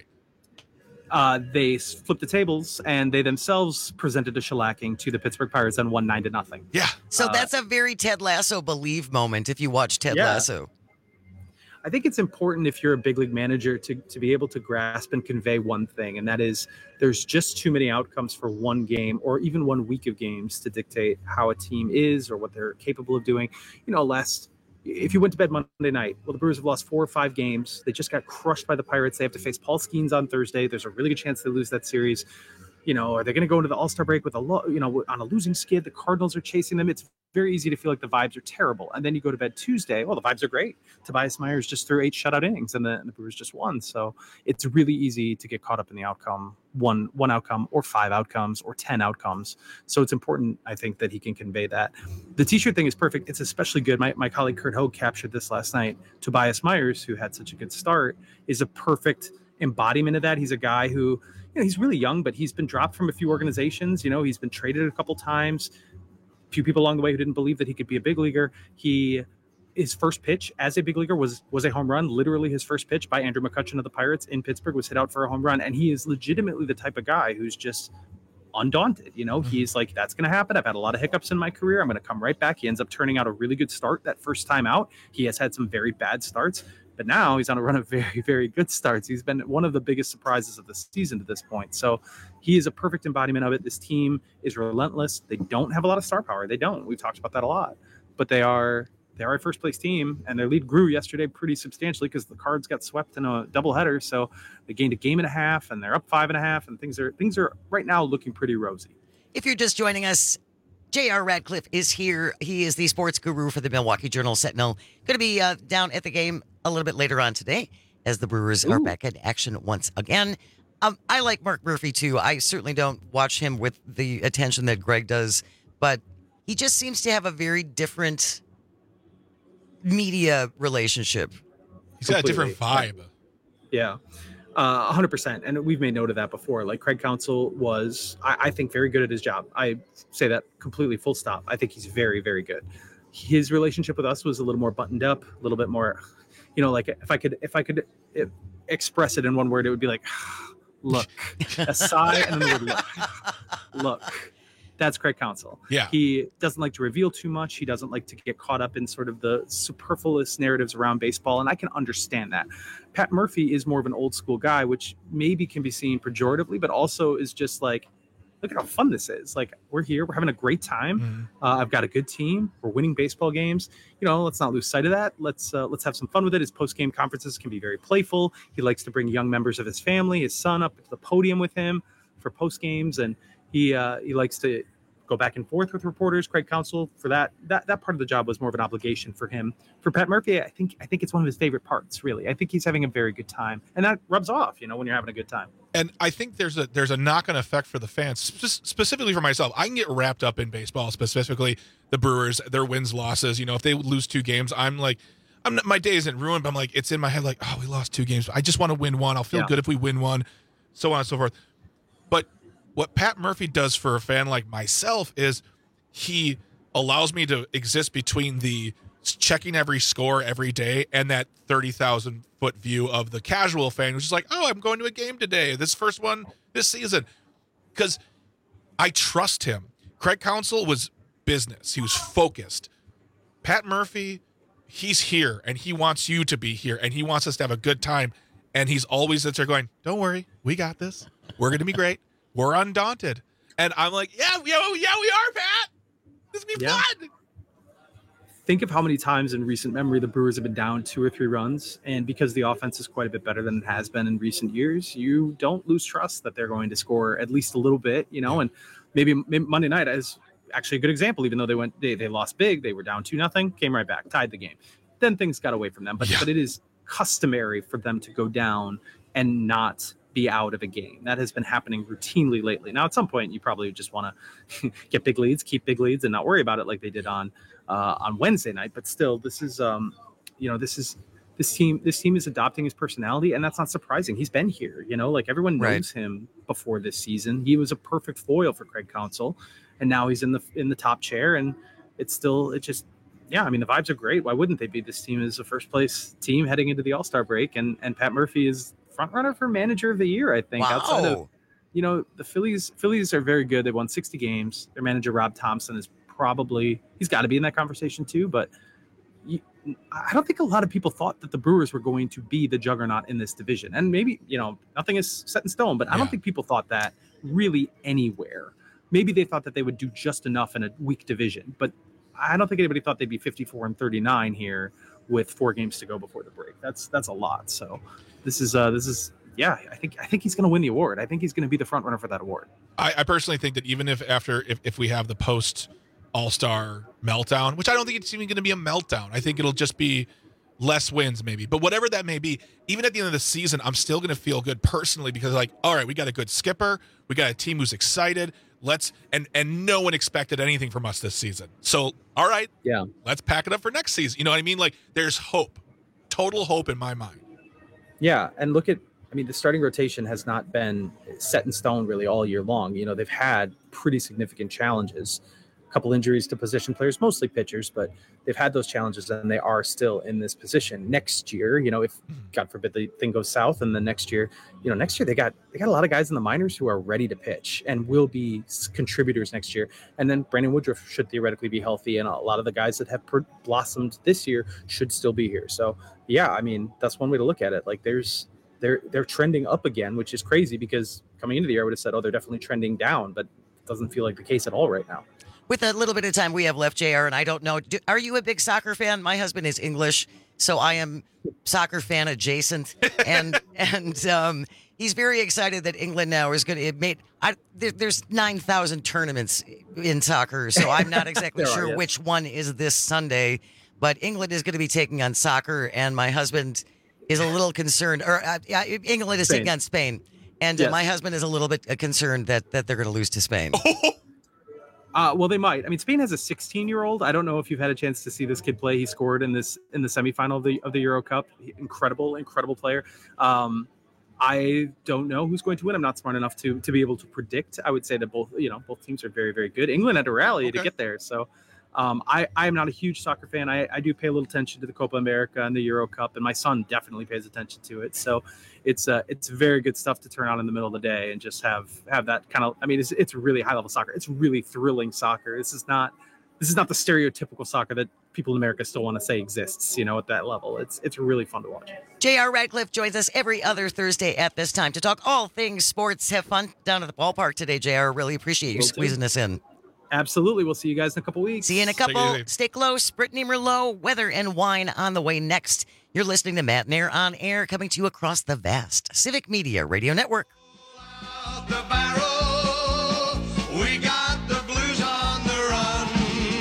They flipped the tables, and they themselves presented a shellacking to the Pittsburgh Pirates and won 9-0. Yeah. So that's a very Ted Lasso believe moment if you watch Ted Lasso. I think it's important if you're a big league manager to be able to grasp and convey one thing, and that is there's just too many outcomes for one game or even 1 week of games to dictate how a team is or what they're capable of doing. If you went to bed Monday night, well, the Brewers have lost 4 or 5 games. They just got crushed by the Pirates. They have to face Paul Skeens on Thursday. There's a really good chance they lose that series. Are they going to go into the All-Star break with on a losing skid? The Cardinals are chasing them. It's very easy to feel like the vibes are terrible. And then you go to bed Tuesday. Well, the vibes are great. Tobias Myers just threw 8 shutout innings, and the Brewers just won. So it's really easy to get caught up in the outcome, one outcome or 5 outcomes or 10 outcomes. So it's important, I think, that he can convey that. The T-shirt thing is perfect. It's especially good. My colleague Kurt Hogue captured this last night. Tobias Myers, who had such a good start, is a perfect embodiment of that. He's a guy who, he's really young, but he's been dropped from a few organizations. He's been traded a couple times. Few people along the way who didn't believe that he could be a big leaguer. His first pitch as a big leaguer was a home run. Literally his first pitch by Andrew McCutchen of the Pirates in Pittsburgh was hit out for a home run. And he is legitimately the type of guy who's just undaunted. He's like, that's going to happen. I've had a lot of hiccups in my career. I'm going to come right back. He ends up turning out a really good start that first time out. He has had some very bad starts, but now he's on a run of very, very good starts. He's been one of the biggest surprises of the season to this point. So he is a perfect embodiment of it. This team is relentless. They don't have a lot of star power. They don't. We've talked about that a lot. But they are a first place team, and their lead grew yesterday pretty substantially because the Cards got swept in a doubleheader. So they gained a game and a half, and they're up 5.5, and things are right now looking pretty rosy. If you're just joining us, J.R. Radcliffe is here. He is the sports guru for the Milwaukee Journal-Sentinel. Going to be down at the game a little bit later on today as the Brewers are back in action once again. I like Mark Murphy, too. I certainly don't watch him with the attention that Greg does, but he just seems to have a very different media relationship. He's got a different vibe. Yeah. 100%. And we've made note of that before. Like Craig Counsell was, I think, very good at his job. I say that completely full stop. I think he's very, very good. His relationship with us was a little more buttoned up, a little bit more, like if I could express it in one word, it would be like, look, a sigh and then the word look. That's Craig Counsell. Yeah. He doesn't like to reveal too much. He doesn't like to get caught up in sort of the superfluous narratives around baseball, and I can understand that. Pat Murphy is more of an old school guy, which maybe can be seen pejoratively, but also is just like, look at how fun this is. Like, we're here. We're having a great time. Mm-hmm. I've got a good team. We're winning baseball games. Let's not lose sight of that. Let's have some fun with it. His post-game conferences can be very playful. He likes to bring young members of his family, his son, up to the podium with him for post-games, and he likes to go back and forth with reporters. Craig Counsell, for that part of the job was more of an obligation for him. For Pat Murphy, I think it's one of his favorite parts, really. I think he's having a very good time, and that rubs off, when you're having a good time. And I think there's a knock-on effect for the fans, specifically for myself. I can get wrapped up in baseball, specifically the Brewers, their wins, losses. If they lose 2 games, my day isn't ruined, but I'm like, it's in my head like, oh, we lost 2 games. I just want to win one. I'll feel good if we win one, so on and so forth. But what Pat Murphy does for a fan like myself is he allows me to exist between the checking every score every day and that 30,000-foot view of the casual fan who's just like, oh, I'm going to a game today, this first one this season. Because I trust him. Craig Counsell was business. He was focused. Pat Murphy, he's here, and he wants you to be here, and he wants us to have a good time, and he's always sits there going, don't worry, we got this. We're going to be great. We're undaunted. And I'm like, yeah, we are, Pat. This is going to be fun. Think of how many times in recent memory the Brewers have been down 2 or 3 runs, and because the offense is quite a bit better than it has been in recent years, you don't lose trust that they're going to score at least a little bit, and maybe Monday night is actually a good example. Even though they lost big, they were down 2-0, came right back, tied the game. Then things got away from them, but it is customary for them to go down and not be out of a game. That has been happening routinely lately. Now, at some point, you probably just want to get big leads, keep big leads, and not worry about it like they did on Wednesday night. But still, this is this team is adopting his personality, and that's not surprising. He's been here, like everyone knows him before this season. He was a perfect foil for Craig Counsell, and now he's in the top chair, and the vibes are great. Why wouldn't they be? This team is a first place team heading into the All-Star break, and Pat Murphy is front runner for manager of the year, I think. Wow. Outside of, the Phillies are very good. They won 60 games. Their manager, Rob Thompson, is he's got to be in that conversation too, but I don't think a lot of people thought that the Brewers were going to be the juggernaut in this division. And maybe, nothing is set in stone, but I don't think people thought that really anywhere. Maybe they thought that they would do just enough in a weak division, but I don't think anybody thought they'd be 54-39 here with 4 games to go before the break. That's a lot. So this is I think he's going to win the award. I think he's going to be the front runner for that award. I personally think that even if we have the post All-Star meltdown, which I don't think it's even going to be a meltdown. I think it'll just be less wins maybe. But whatever that may be, even at the end of the season, I'm still going to feel good personally because all right, we got a good skipper. We got a team who's excited. And no one expected anything from us this season. So, all right, let's pack it up for next season. You know what I mean? Like there's hope, total hope in my mind. Yeah. And the starting rotation has not been set in stone really all year long. They've had pretty significant challenges. A couple injuries to position players, mostly pitchers, but they've had those challenges and they are still in this position. Next year, if God forbid the thing goes south, and then next year they got a lot of guys in the minors who are ready to pitch and will be contributors next year. And then Brandon Woodruff should theoretically be healthy, and a lot of the guys that have blossomed this year should still be here. So that's one way to look at it. Like they're trending up again, which is crazy because coming into the year I would have said, they're definitely trending down, but it doesn't feel like the case at all right now. With a little bit of time we have left, JR, and I don't know, are you a big soccer fan? My husband is English, so I am soccer fan adjacent, and he's very excited that England now is going to there's 9,000 tournaments in soccer, so I'm not exactly sure which one is this Sunday, but England is going to be taking on soccer, and my husband is a little concerned, England is taking on Spain, and my husband is a little bit concerned that they're going to lose to Spain. Well, they might. Spain has a 16-year-old. I don't know if you've had a chance to see this kid play. He scored in the semifinal of the Euro Cup. Incredible player. I don't know who's going to win. I'm not smart enough to be able to predict. I would say that both teams are very, very good. England had to rally to get there. So I am not a huge soccer fan. I do pay a little attention to the Copa America and the Euro Cup, and my son definitely pays attention to it. So it's very good stuff to turn on in the middle of the day and just have that kind of. It's really high level soccer. It's really thrilling soccer. This is not the stereotypical soccer that people in America still want to say exists. At that level, it's really fun to watch. J.R. Radcliffe joins us every other Thursday at this time to talk all things sports. Have fun down at the ballpark today, J.R. Really appreciate you squeezing us in. Absolutely. We'll see you guys in a couple weeks. See you in a couple. Stay close. Brittany Merlot, Weather and Wine on the way next. You're listening to Matt Nair on Air, coming to you across the vast Civic Media Radio Network. The barrel, we got the blues on the run.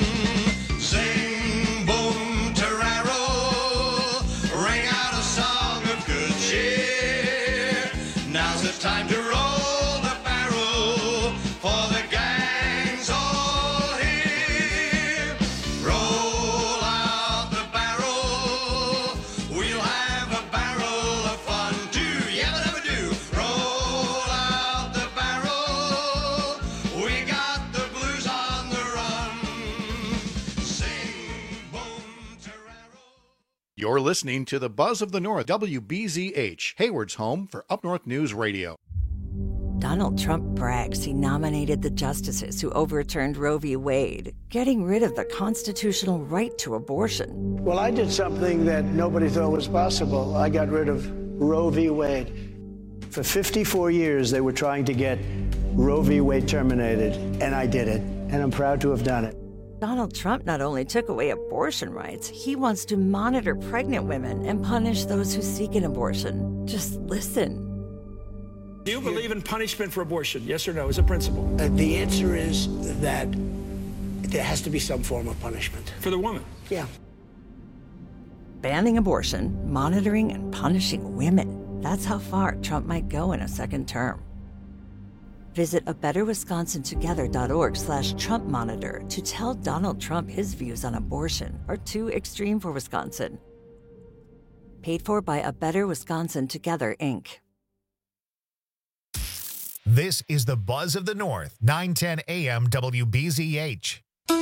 Sing, boom, tararo, ring out a song of good cheer. Now's the time to roll the barrel for the gang's all here. Roll out the barrel, we'll have a barrel of fun too. Yabba dabba do. Roll out the barrel, we got the blues on the run. Sing, boom, tararo. You're listening to the Buzz of the North, WBZH, Hayward's home for Up North News Radio. Donald Trump brags he nominated the justices who overturned Roe v. Wade, getting rid of the constitutional right to abortion. Well, I did something that nobody thought was possible. I got rid of Roe v. Wade. For 54 years, they were trying to get Roe v. Wade terminated, and I did it, and I'm proud to have done it. Donald Trump not only took away abortion rights, he wants to monitor pregnant women and punish those who seek an abortion. Just listen. Do you believe in punishment for abortion? Yes or no, as a principle? The answer is that there has to be some form of punishment. For the woman? Yeah. Banning abortion, monitoring and punishing women. That's how far Trump might go in a second term. Visit abetterwisconsintogether.org/Trump monitor to tell Donald Trump his views on abortion are too extreme for Wisconsin. Paid for by A Better Wisconsin Together, Inc. This is the Buzz of the North, 910 AM WBZH.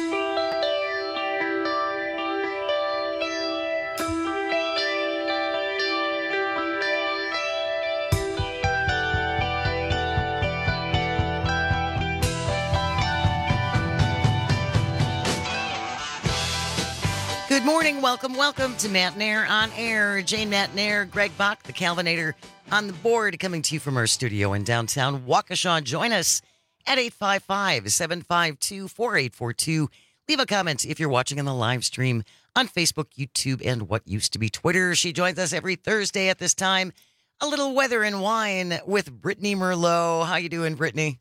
Good morning. Welcome to Matt Nair on Air. Jane Matt Nair, Greg Bach, the Calvinator on the board, coming to you from our studio in downtown Waukesha. Join us at 855-752-4842. Leave a comment if you're watching on the live stream on Facebook, YouTube, and what used to be Twitter. She joins us every Thursday at this time. A little weather and wine with Brittany Merlot. How you doing, Brittany?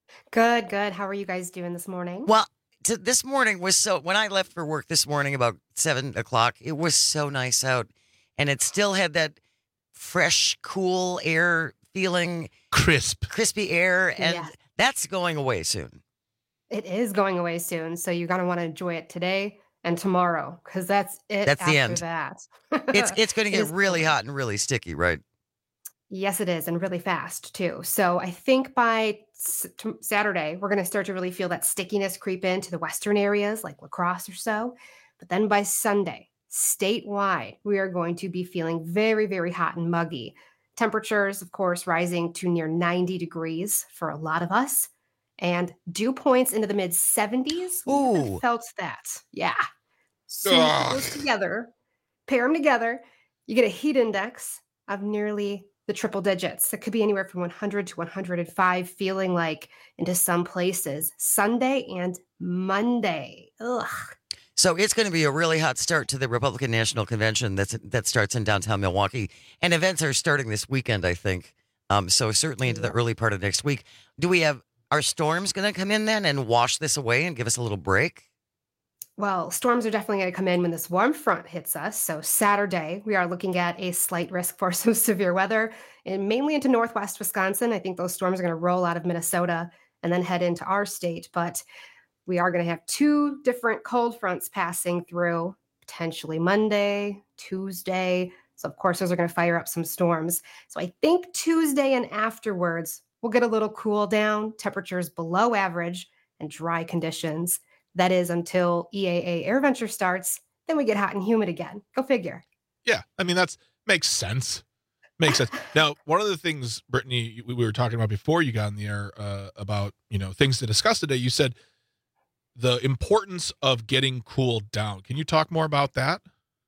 Good. How are you guys doing this morning? Well, this morning was when I left for work this morning about 7 o'clock, it was so nice out, and it still had that fresh, cool air feeling. Crispy air, and that's going away soon. It is going away soon, so you're going to want to enjoy it today and tomorrow, because that's it. That's the end. That. It's going to get really hot and really sticky, right? Yes, it is, and really fast, too. So I think by Saturday, we're going to start to really feel that stickiness creep into the western areas, like La Crosse or so. But then by Sunday, statewide, we are going to be feeling very, very hot and muggy. Temperatures, of course, rising to near 90 degrees for a lot of us. And dew points into the mid-70s. Ooh. Felt that. Yeah. So you put those together, pair them together, you get a heat index of nearly the triple digits. It could be anywhere from 100 to 105, feeling like into some places Sunday and Monday. Ugh. So it's going to be a really hot start to the Republican National Convention that starts in downtown Milwaukee. And events are starting this weekend, I think. So certainly into the early part of next week. Are storms going to come in then and wash this away and give us a little break? Well, storms are definitely going to come in when this warm front hits us. So Saturday, we are looking at a slight risk for some severe weather, and mainly into northwest Wisconsin. I think those storms are going to roll out of Minnesota and then head into our state. But we are going to have two different cold fronts passing through, potentially Monday, Tuesday. So, of course, those are going to fire up some storms. So I think Tuesday and afterwards, we'll get a little cool down, temperatures below average, and dry conditions. That is until EAA AirVenture starts. Then we get hot and humid again. Go figure. Yeah, I mean, makes sense. Now, one of the things, Brittany, we were talking about before you got on the air about, things to discuss today. You said the importance of getting cooled down. Can you talk more about that?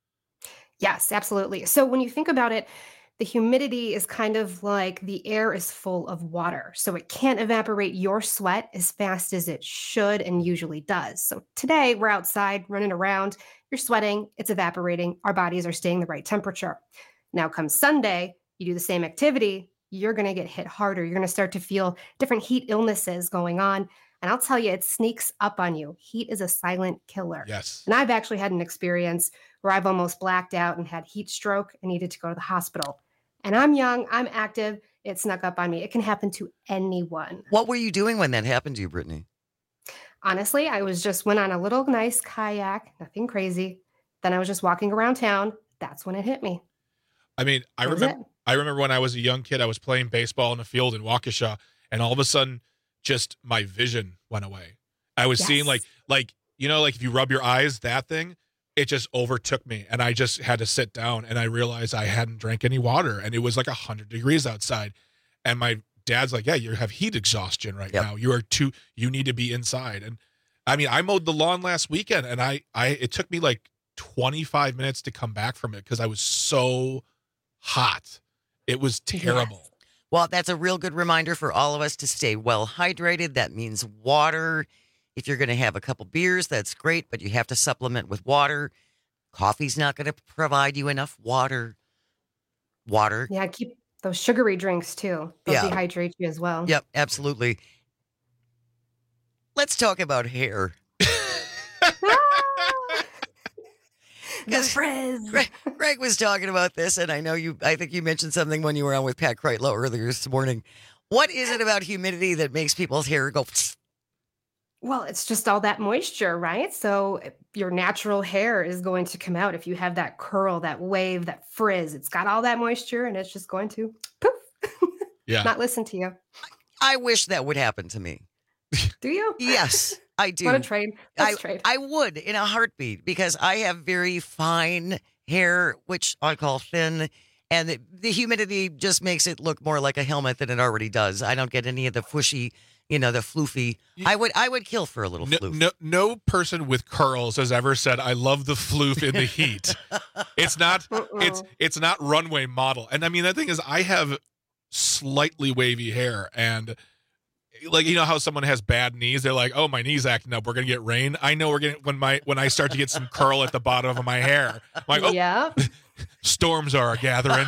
Yes, absolutely. So when you think about it, the humidity is kind of like the air is full of water. So it can't evaporate your sweat as fast as it should and usually does. So today we're outside running around, you're sweating, it's evaporating, our bodies are staying the right temperature. Now come Sunday, you do the same activity, you're going to get hit harder. You're going to start to feel different heat illnesses going on. And I'll tell you, it sneaks up on you. Heat is a silent killer. Yes. And I've actually had an experience where I've almost blacked out and had heat stroke and needed to go to the hospital. And I'm young, I'm active, it snuck up on me. It can happen to anyone. What were you doing when that happened to you, Brittany? Honestly, I went on a little nice kayak, nothing crazy. Then I was just walking around town. That's when it hit me. I mean, I remember when I was a young kid, I was playing baseball in a field in Waukesha, and all of a sudden, just my vision went away. I was seeing like if you rub your eyes, that thing, it just overtook me, and I just had to sit down, and I realized I hadn't drank any water, and it was like 100 degrees outside, and my dad's like, yeah, you have heat exhaustion right now. You need to be inside. And I mean, I mowed the lawn last weekend, and it took me like 25 minutes to come back from it because I was so hot. It was terrible. Yes. Well, that's a real good reminder for all of us to stay well hydrated. That means water. If you're going to have a couple beers, that's great, but you have to supplement with water. Coffee's not going to provide you enough water. Yeah, keep those sugary drinks too. They'll dehydrate you as well. Yep, absolutely. Let's talk about hair. The frizz. Greg was talking about this, and I think you mentioned something when you were on with Pat Kreitlow earlier this morning. What is it about humidity that makes people's hair go? Well, it's just all that moisture, right? So your natural hair is going to come out if you have that curl, that wave, that frizz. It's got all that moisture, and it's just going to poof. Not listen to you. I wish that would happen to me. Do you? Yes, I do. Want to trade? Let's trade. I would in a heartbeat because I have very fine hair, which I call thin, and the humidity just makes it look more like a helmet than it already does. I don't get any of the fushy, the floofy. I would kill for a little floof. No person with curls has ever said, "I love the floof in the heat." It's not. It's not runway model. And I mean, the thing is, I have slightly wavy hair, and like, how someone has bad knees, they're like, "Oh, my knee's acting up. We're gonna get rain." I know we're gonna when I start to get some curl at the bottom of my hair. I'm like, oh, yeah. Storms are gathering.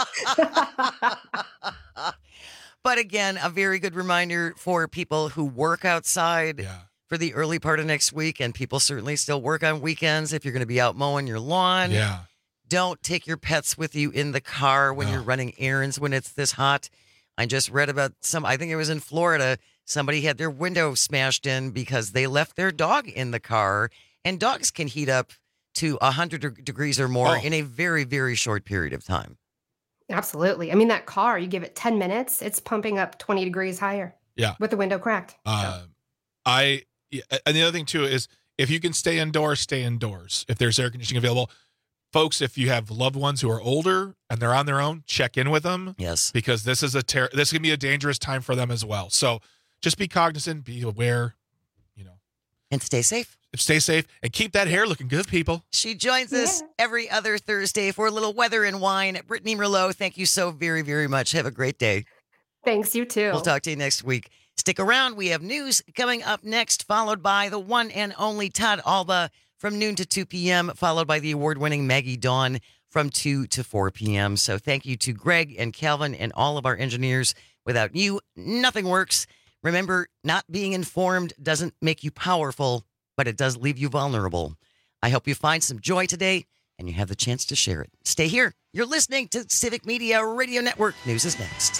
But again, a very good reminder for people who work outside for the early part of next week, and people certainly still work on weekends. If you're going to be out mowing your lawn, don't take your pets with you in the car when you're running errands when it's this hot. I just read about I think it was in Florida, somebody had their window smashed in because they left their dog in the car, and dogs can heat up to 100 degrees or more in a very, very short period of time. Absolutely. I mean, that car, you give it 10 minutes, it's pumping up 20 degrees higher. Yeah. With the window cracked. And the other thing too is if you can stay indoors, stay indoors. If there's air conditioning available. Folks, if you have loved ones who are older and they're on their own, check in with them. Yes. Because this can be a dangerous time for them as well. So just be cognizant, be aware, and stay safe. Stay safe and keep that hair looking good, people. She joins us every other Thursday for a little weather and wine. Brittany Merlot, thank you so very, very much. Have a great day. Thanks, you too. We'll talk to you next week. Stick around. We have news coming up next, followed by the one and only Todd Alba from noon to 2 p.m., followed by the award-winning Maggie Dawn from 2 to 4 p.m. So thank you to Greg and Calvin and all of our engineers. Without you, nothing works. Remember, not being informed doesn't make you powerful, but it does leave you vulnerable. I hope you find some joy today and you have the chance to share it. Stay here. You're listening to Civic Media Radio Network. News is next.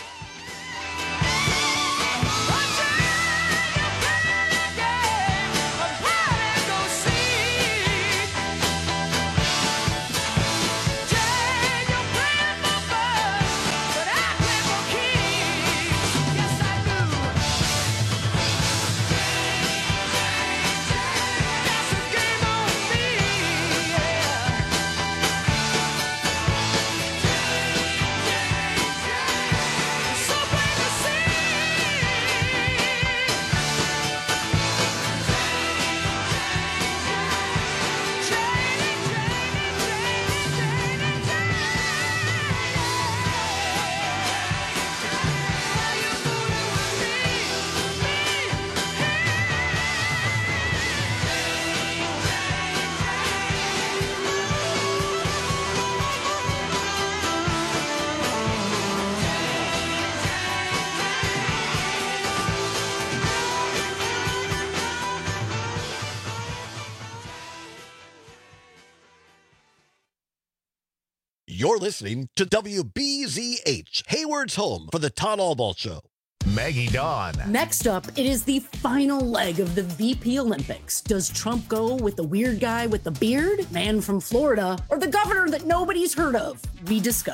You're listening to WBZH, Hayward's home for the Todd Albaugh Show. Maggie Dawn. Next up, it is the final leg of the VP Olympics. Does Trump go with the weird guy with the beard, man from Florida, or the governor that nobody's heard of? We discuss.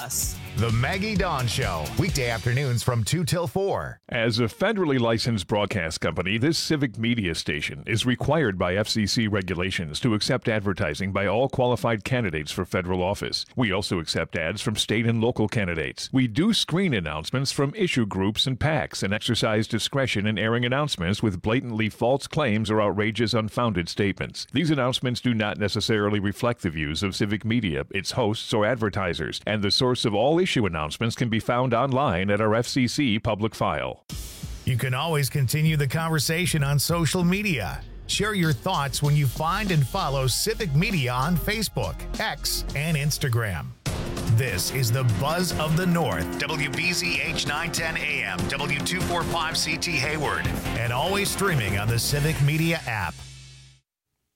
The Maggie Dawn Show, weekday afternoons from 2 till 4. As a federally licensed broadcast company, this civic media station is required by FCC regulations to accept advertising by all qualified candidates for federal office. We also accept ads from state and local candidates. We do screen announcements from issue groups and PACs and exercise discretion in airing announcements with blatantly false claims or outrageous unfounded statements. These announcements do not necessarily reflect the views of civic media, its hosts, or advertisers, and the source of all issue announcements can be found online at our FCC public file. You can always continue the conversation on social media. Share your thoughts when you find and follow Civic Media on Facebook, X, and Instagram. This is the Buzz of the North, WBZH 910 AM, W245CT Hayward, and always streaming on the Civic Media app.